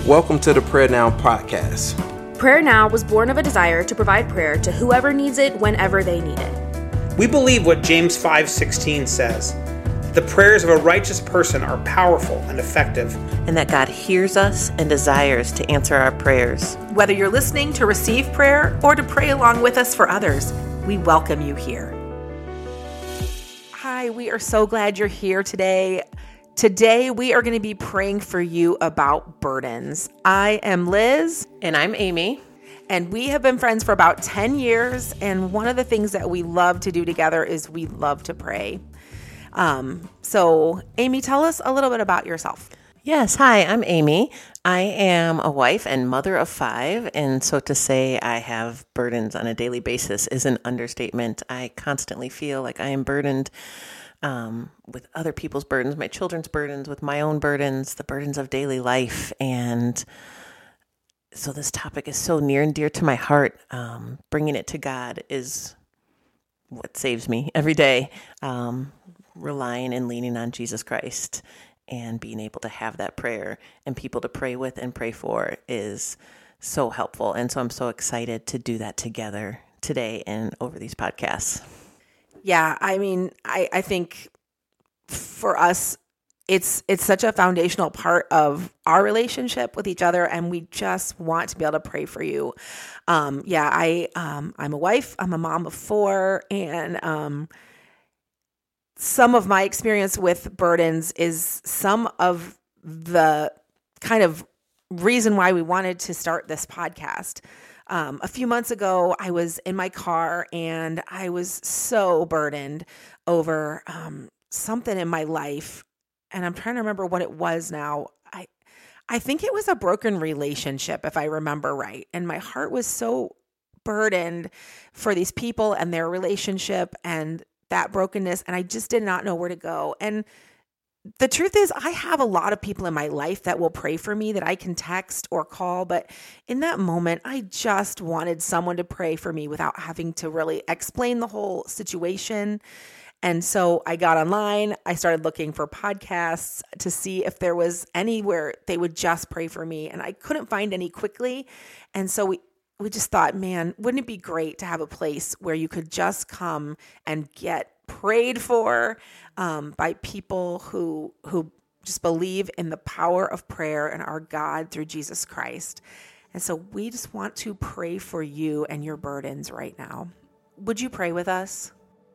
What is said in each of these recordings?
Welcome to the Prayer Now podcast. Prayer Now was born of a desire to provide prayer to whoever needs it whenever they need it. We believe what James 5:16 says. The prayers of a righteous person are powerful and effective. And that God hears us and desires to answer our prayers. Whether you're listening to receive prayer or to pray along with us for others, we welcome you here. Hi, we are so glad you're here today. Today, we are going to be praying for you about burdens. I am Liz. And I'm Amy. And we have been friends for about 10 years. And one of the things that we love to do together is we love to pray. So, Amy, tell us a little bit about yourself. Yes. Hi, I'm Amy. I am a wife and mother of 5. And so to say I have burdens on a daily basis is an understatement. I constantly feel like I am burdened with other people's burdens, my children's burdens, with my own burdens, the burdens of daily life. And so this topic is so near and dear to my heart. Bringing it to God is what saves me every day. Relying and leaning on Jesus Christ and being able to have that prayer and people to pray with and pray for is so helpful. And so I'm so excited to do that together today and over these podcasts. Yeah, I mean, I think for us, it's such a foundational part of our relationship with each other, and we just want to be able to pray for you. I'm a wife, I'm a mom of 4, and some of my experience with burdens is some of the kind of reason why we wanted to start this podcast. A few months ago, I was in my car and I was so burdened over something in my life. And I'm trying to remember what it was now. I think it was a broken relationship, if I remember right. And my heart was so burdened for these people and their relationship and that brokenness. And I just did not know where to go. And the truth is, I have a lot of people in my life that will pray for me that I can text or call. But in that moment, I just wanted someone to pray for me without having to really explain the whole situation. And so I got online. I started looking for podcasts to see if there was anywhere they would just pray for me. And I couldn't find any quickly. And so we just thought, man, wouldn't it be great to have a place where you could just come and get prayed for by people who just believe in the power of prayer and our God through Jesus Christ. And so we just want to pray for you and your burdens right now. Would you pray with us?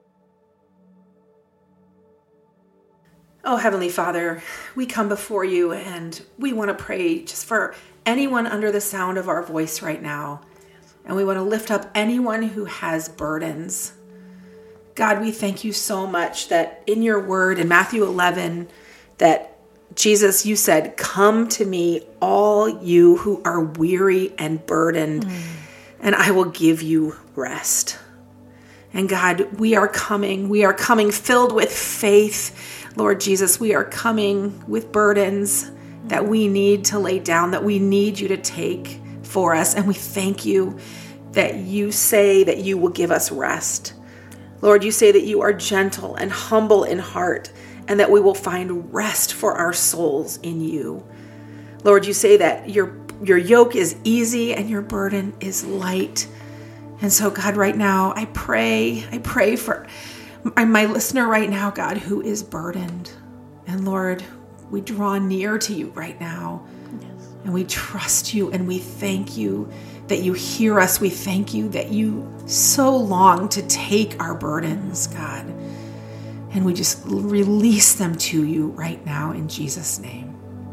Oh, Heavenly Father, we come before you and we want to pray just for anyone under the sound of our voice right now. And we want to lift up anyone who has burdens. God, we thank you so much that in your word in Matthew 11, that Jesus, you said, come to me, all you who are weary and burdened, and I will give you rest. And God, we are coming filled with faith. Lord Jesus, we are coming with burdens that we need to lay down, that we need you to take for us. And we thank you that you say that you will give us rest. Lord, you say that you are gentle and humble in heart and that we will find rest for our souls in you. Lord, you say that your yoke is easy and your burden is light. And so, God, right now, I pray for my listener right now, God, who is burdened. And Lord, we draw near to you right now. Yes. And we trust you and we thank you that you hear us. We thank you that you so long to take our burdens, God. And we just release them to you right now in Jesus' name.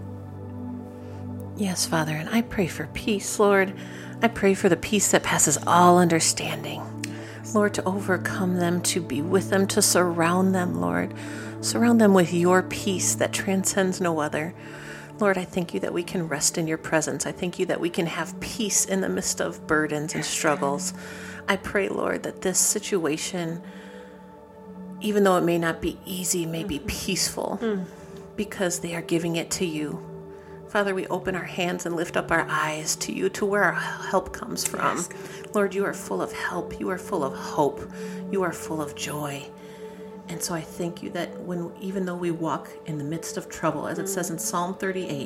Yes, Father, and I pray for peace, Lord. I pray for the peace that passes all understanding. Lord, to overcome them, to be with them, to surround them, Lord. Surround them with your peace that transcends no other. Lord, I thank you that we can rest in your presence. I thank you that we can have peace in the midst of burdens and struggles. I pray, Lord, that this situation, even though it may not be easy, may be peaceful because they are giving it to you. Father, we open our hands and lift up our eyes to you, to where our help comes from. Yes. Lord, you are full of help. You are full of hope. You are full of joy. And so I thank you that even though we walk in the midst of trouble, as it says in Psalm 38,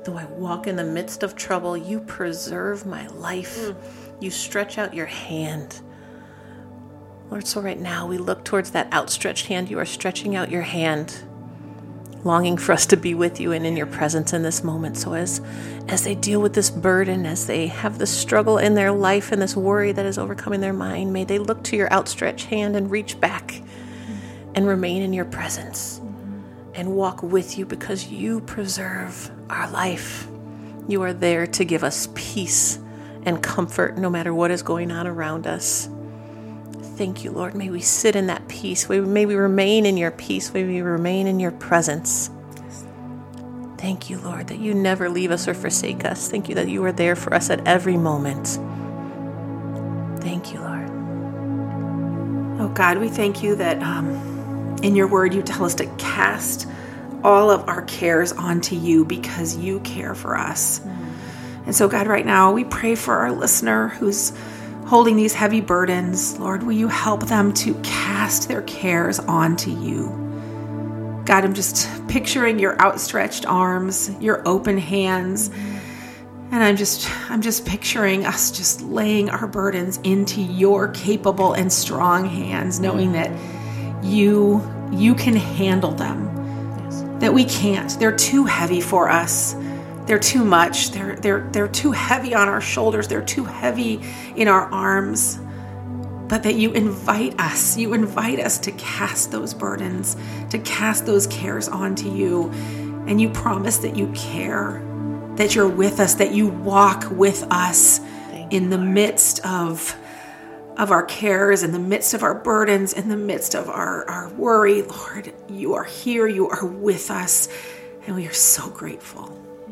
Though I walk in the midst of trouble, you preserve my life. You stretch out your hand. Lord, so right now we look towards that outstretched hand. You are stretching out your hand, longing for us to be with you and in your presence in this moment. So as they deal with this burden, as they have this struggle in their life and this worry that is overcoming their mind, may they look to your outstretched hand and reach back and remain in your presence and walk with you, because you preserve our life. You are there to give us peace and comfort no matter what is going on around us. Thank you, Lord. May we sit in that peace. May we remain in your peace. May we remain in your presence. Thank you, Lord, that you never leave us or forsake us. Thank you that you are there for us at every moment. Thank you, Lord. Oh God, we thank you that in your word you tell us to cast all of our cares onto you because you care for us. And so God, right now we pray for our listener who's holding these heavy burdens. Lord, will you help them to cast their cares onto you? God, I'm just picturing your outstretched arms, your open hands, and I'm just picturing us just laying our burdens into your capable and strong hands, knowing that you can handle them. Yes. That we can't. They're too heavy for us. They're too much. They're too heavy on our shoulders. They're too heavy in our arms. But that you invite us to cast those burdens, to cast those cares onto you. And you promise that you care, that you're with us, that you walk with us in the midst of our cares, in the midst of our burdens, in the midst of our worry. Lord, you are here, you are with us, and we are so grateful.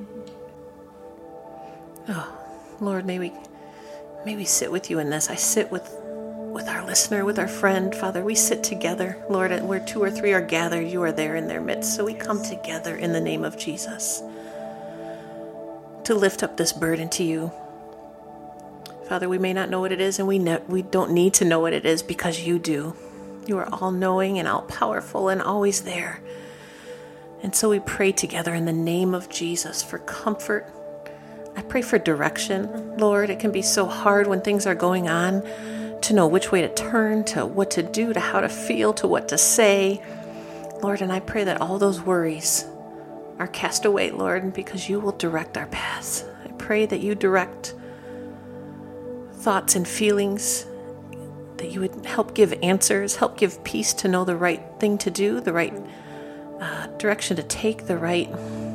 Oh, Lord, may we sit with you in this. I sit with our listener, with our friend. Father, we sit together. Lord, where 2 or 3 are gathered, you are there in their midst. So we come together in the name of Jesus to lift up this burden to you. Father, we may not know what it is, and we don't need to know what it is, because you do. You are all-knowing and all-powerful and always there. And so we pray together in the name of Jesus for comfort. I pray for direction. Lord, it can be so hard when things are going on to know which way to turn, to what to do, to how to feel, to what to say. Lord, and I pray that all those worries are cast away, Lord, because you will direct our paths. I pray that you direct thoughts and feelings, that you would help give answers, help give peace to know the right thing to do, the right direction to take, the right...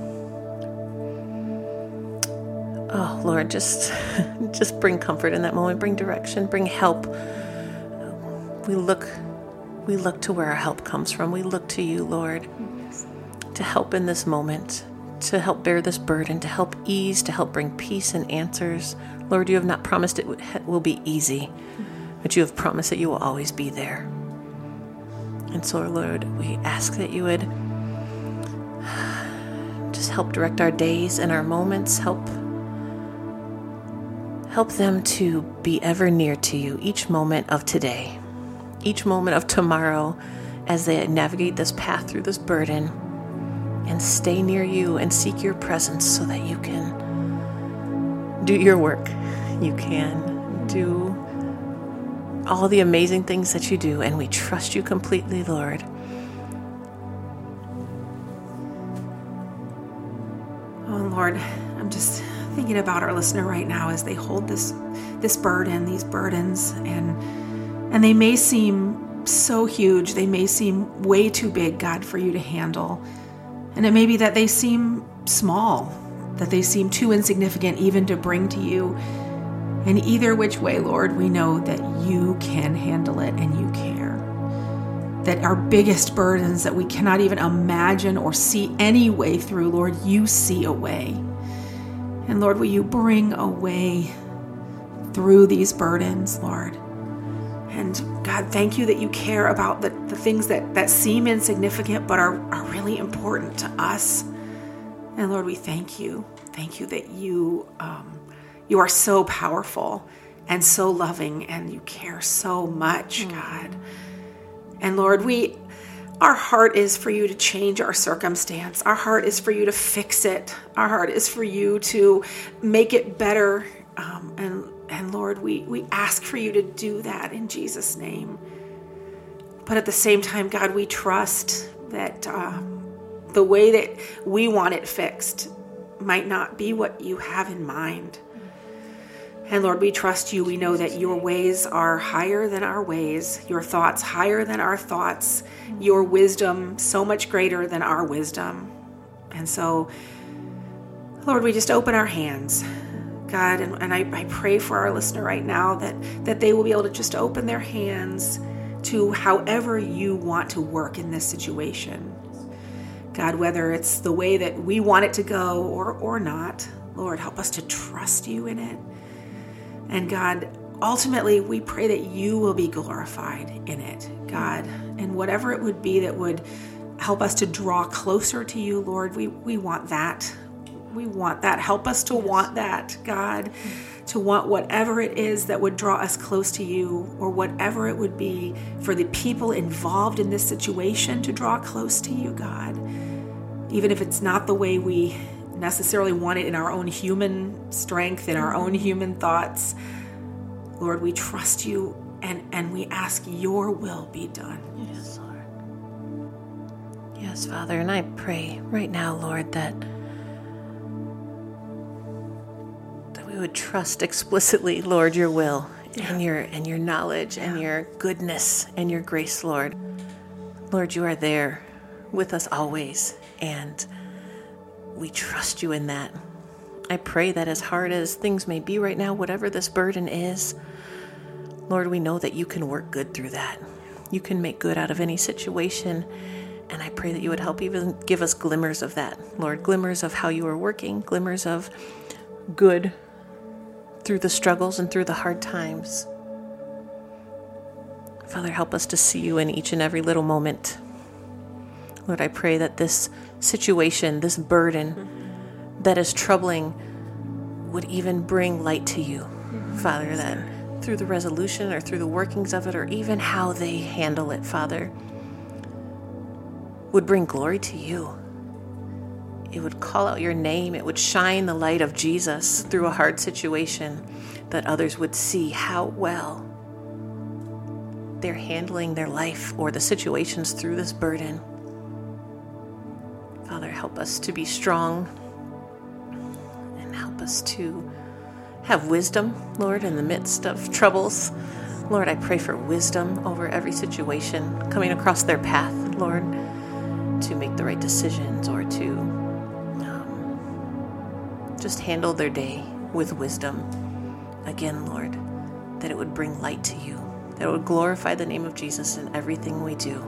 Oh, Lord, just bring comfort in that moment, bring direction, bring help. We look to where our help comes from. We look to you, Lord, to help in this moment, to help bear this burden, to help ease, to help bring peace and answers. Lord, you have not promised it will be easy, but you have promised that you will always be there. And so, Lord, we ask that you would just help direct our days and our moments, help them to be ever near to you each moment of today, each moment of tomorrow, as they navigate this path through this burden, and stay near you and seek your presence so that you can do your work. You can do all the amazing things that you do, and we trust you completely, Lord. Oh, Lord, I'm just thinking about our listener right now as they hold these burdens, and they may seem so huge. They may seem way too big, God, for you to handle. And it may be that they seem small, that they seem too insignificant even to bring to you. And either which way, Lord, we know that you can handle it and you care. That our biggest burdens that we cannot even imagine or see any way through, Lord, you see a way. And Lord, will you bring a way through these burdens, Lord? And God, thank you that you care about the things that seem insignificant but are really important to us. And Lord, we thank you. Thank you that you are so powerful and so loving, and you care so much, God. And Lord, we Our heart is for you to change our circumstance. Our heart is for you to fix it. Our heart is for you to make it better. And Lord, we ask for you to do that in Jesus' name. But at the same time, God, we trust that the way that we want it fixed might not be what you have in mind. And Lord, we trust you. We know that your ways are higher than our ways, your thoughts higher than our thoughts, your wisdom so much greater than our wisdom. And so, Lord, we just open our hands, God, and I pray for our listener right now that they will be able to just open their hands to however you want to work in this situation. God, whether it's the way that we want it to go or not, Lord, help us to trust you in it. And God, ultimately, we pray that you will be glorified in it, God. And whatever it would be that would help us to draw closer to you, Lord, we want that. We want that. Help us to want that, God, to want whatever it is that would draw us close to you, or whatever it would be for the people involved in this situation to draw close to you, God. Even if it's not the way we necessarily want it in our own human strength, in our own human thoughts, Lord, ne trust you and we ask your will be done. Yes, Lord. Yes, Father, and I pray right now, Lord, that we would trust explicitly, Lord, your will and your knowledge and your goodness and your grace, Lord. Lord, you are there with us always, and we trust you in that. I pray that as hard as things may be right now, whatever this burden is, Lord, we know that you can work good through that. You can make good out of any situation. And I pray that you would help even give us glimmers of that, Lord, glimmers of how you are working, glimmers of good through the struggles and through the hard times. Father, help us to see you in each and every little moment. Lord, I pray that this situation, this burden that is troubling would even bring light to you, Father, that through the resolution or through the workings of it, or even how they handle it, Father, would bring glory to you. It would call out your name. It would shine the light of Jesus through a hard situation, that others would see how well they're handling their life or the situations through this burden. Father, help us to be strong and help us to have wisdom, Lord, in the midst of troubles. Lord, I pray for wisdom over every situation coming across their path, Lord, to make the right decisions or to just handle their day with wisdom. Again, Lord, that it would bring light to you, that it would glorify the name of Jesus in everything we do.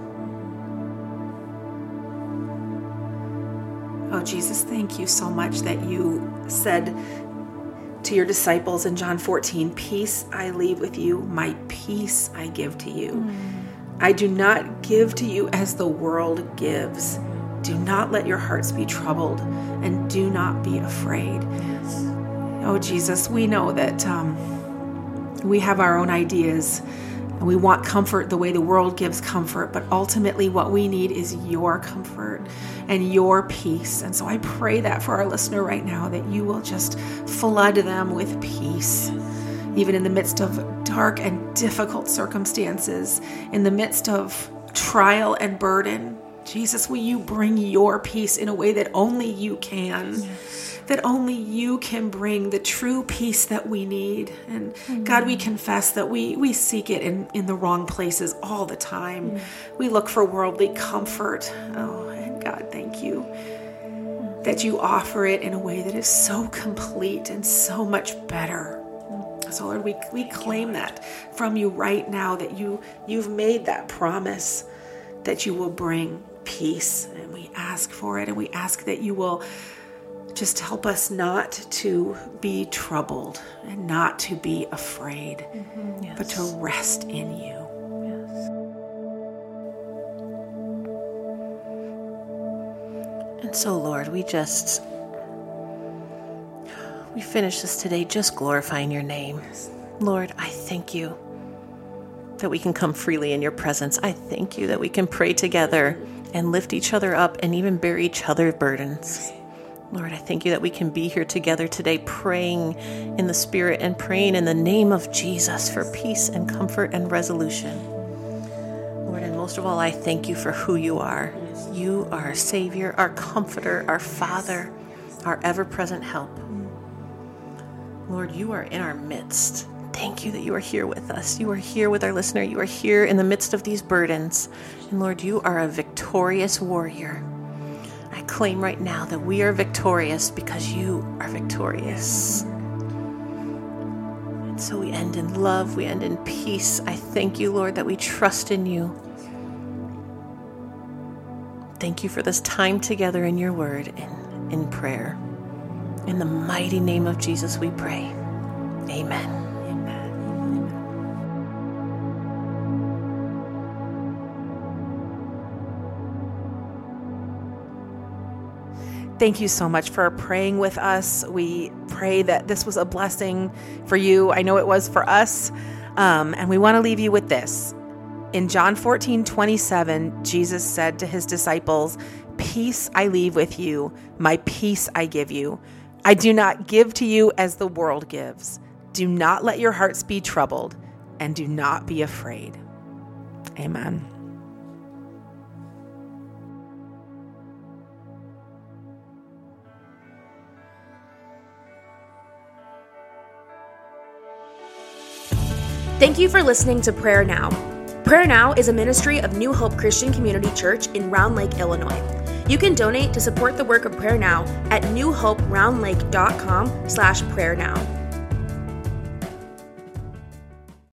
Oh, Jesus, thank you so much that you said to your disciples in John 14, peace I leave with you, my peace I give to you. I do not give to you as the world gives. Do not let your hearts be troubled, and do not be afraid. Yes. Oh, Jesus, we know that we have our own ideas, and we want comfort the way the world gives comfort, but ultimately what we need is your comfort and your peace. And so I pray that for our listener right now, that you will just flood them with peace, even in the midst of dark and difficult circumstances, in the midst of trial and burden. Jesus, will you bring your peace in a way that only you can? Yes. That only you can bring the true peace that we need. And God, we confess that we seek it in the wrong places all the time. We look for worldly comfort. Oh, and God, thank you that you offer it in a way that is so complete and so much better. So Lord, we claim that from you right now, that you've made that promise that you will bring peace, and we ask for it, and we ask that you will just help us not to be troubled and not to be afraid, Yes. but to rest in you. Yes. And so, Lord, we finish this today just glorifying your name. Lord, I thank you that we can come freely in your presence. I thank you that we can pray together and lift each other up and even bear each other's burdens. Lord, I thank you that we can be here together today praying in the Spirit and praying in the name of Jesus for peace and comfort and resolution. Lord, and most of all, I thank you for who you are. You are our Savior, our Comforter, our Father, our ever-present help. Lord, you are in our midst. Thank you that you are here with us. You are here with our listener. You are here in the midst of these burdens. And Lord, you are a victorious warrior. I claim right now that we are victorious because you are victorious. And so we end in love. We end in peace. I thank you, Lord, that we trust in you. Thank you for this time together in your word and in prayer. In the mighty name of Jesus we pray. Amen. Thank you so much for praying with us. We pray that this was a blessing for you. I know it was for us. And we want to leave you with this. In John 14:27, Jesus said to his disciples, "Peace I leave with you, my peace I give you. I do not give to you as the world gives. Do not let your hearts be troubled, and do not be afraid." Amen. Thank you for listening to Prayer Now. Prayer Now is a ministry of New Hope Christian Community Church in Round Lake, Illinois. You can donate to support the work of Prayer Now at newhoperoundlake.com/prayernow.